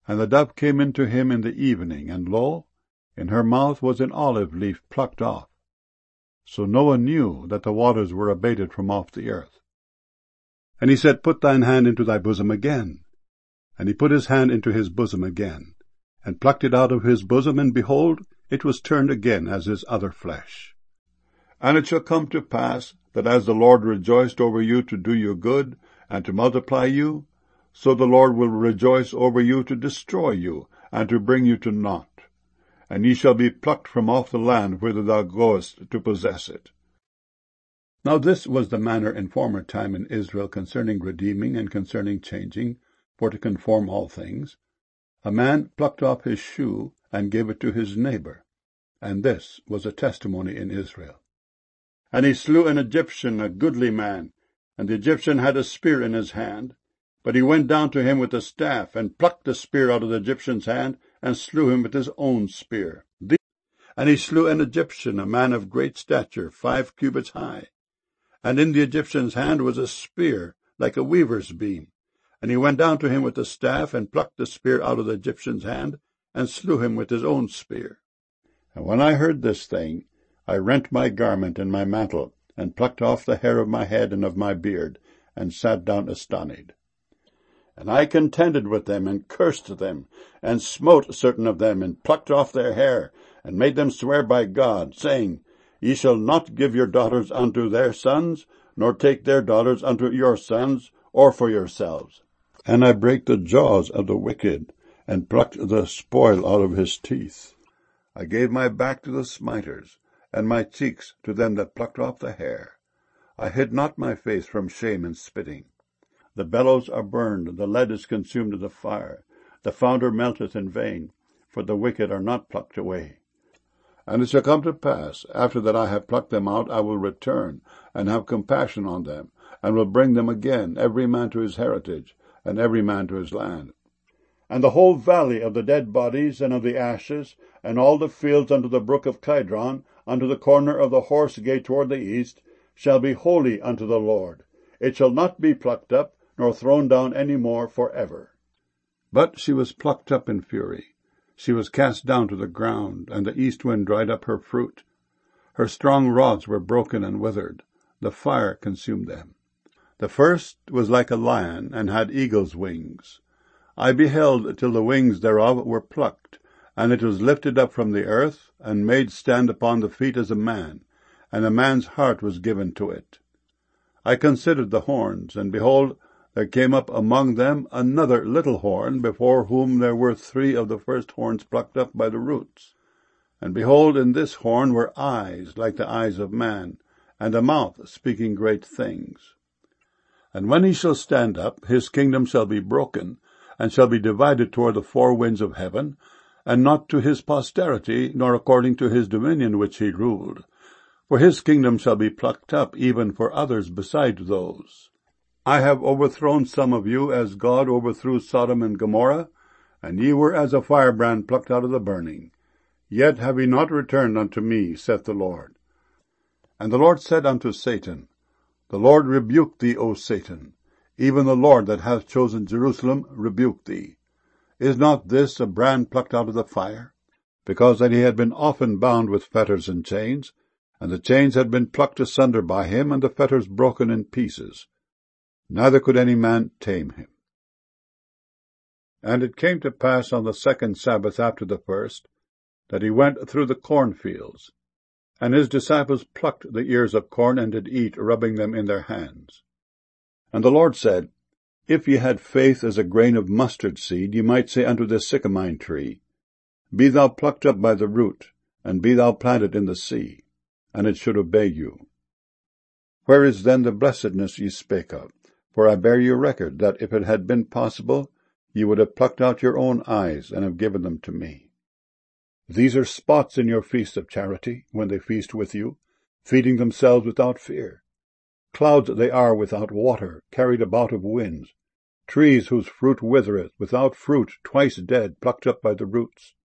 And the dove came into him in the evening, and lo, in her mouth was an olive leaf plucked off. So Noah knew that the waters were abated from off the earth. And he said, Put thine hand into thy bosom again. And he put his hand into his bosom again, and plucked it out of his bosom, and behold, it was turned again as his other flesh. And it shall come to pass, that as the Lord rejoiced over you to do you good, and to multiply you, so the Lord will rejoice over you to destroy you, and to bring you to naught. And ye shall be plucked from off the land whither thou goest to possess it. Now this was the manner in former time in Israel concerning redeeming and concerning changing, for to conform all things. A man plucked off his shoe, and gave it to his neighbor. And this was a testimony in Israel. And he slew an Egyptian, a goodly man, and the Egyptian had a spear in his hand. But he went down to him with a staff, and plucked the spear out of the Egyptian's hand, and slew him with his own spear. And he slew an Egyptian, a man of great stature, 5 cubits high. And in the Egyptian's hand was a spear, like a weaver's beam. And he went down to him with a staff, and plucked the spear out of the Egyptian's hand, and slew him with his own spear. And when I heard this thing, I rent my garment and my mantle, and plucked off the hair of my head and of my beard, and sat down astonished. And I contended with them, and cursed them, and smote certain of them, and plucked off their hair, and made them swear by God, saying, Ye shall not give your daughters unto their sons, nor take their daughters unto your sons, or for yourselves. And I brake the jaws of the wicked, and plucked the spoil out of his teeth. I gave my back to the smiters, and my cheeks to them that plucked off the hair. I hid not my face from shame and spitting. The bellows are burned, the lead is consumed in the fire. The founder melteth in vain, for the wicked are not plucked away. And it shall come to pass, after that I have plucked them out, I will return, and have compassion on them, and will bring them again, every man to his heritage, and every man to his land. And the whole valley of the dead bodies and of the ashes, and all the fields unto the brook of Kidron, unto the corner of the horse gate toward the east, shall be holy unto the Lord. It shall not be plucked up, nor thrown down any more forever. But she was plucked up in fury. She was cast down to the ground, and the east wind dried up her fruit. Her strong rods were broken and withered. The fire consumed them. The first was like a lion, and had eagle's wings. I beheld till the wings thereof were plucked, and it was lifted up from the earth, and made stand upon the feet as a man, and a man's heart was given to it. I considered the horns, and behold, there came up among them another little horn, before whom there were 3 of the first horns plucked up by the roots. And behold, in this horn were eyes like the eyes of man, and a mouth speaking great things. And when he shall stand up, his kingdom shall be broken, and shall be divided toward the 4 winds of heaven, and not to his posterity, nor according to his dominion which he ruled. For his kingdom shall be plucked up, even for others beside those. I have overthrown some of you, as God overthrew Sodom and Gomorrah, and ye were as a firebrand plucked out of the burning. Yet have ye not returned unto me, saith the Lord. And the Lord said unto Satan, The Lord rebuke thee, O Satan. Even the Lord that hath chosen Jerusalem rebuke thee. Is not this a brand plucked out of the fire? Because that he had been often bound with fetters and chains, and the chains had been plucked asunder by him, and the fetters broken in pieces. Neither could any man tame him. And it came to pass on the 2nd Sabbath after the first, that he went through the cornfields, and his disciples plucked the ears of corn, and did eat, rubbing them in their hands. And the Lord said, If ye had faith as a grain of mustard seed, ye might say unto this sycamine tree, Be thou plucked up by the root, and be thou planted in the sea, and it should obey you. Where is then the blessedness ye spake of? For I bear you record, that if it had been possible, ye would have plucked out your own eyes, and have given them to me. These are spots in your feast of charity, when they feast with you, feeding themselves without fear. Clouds they are without water, carried about of winds, trees whose fruit withereth, without fruit, twice dead, plucked up by the roots.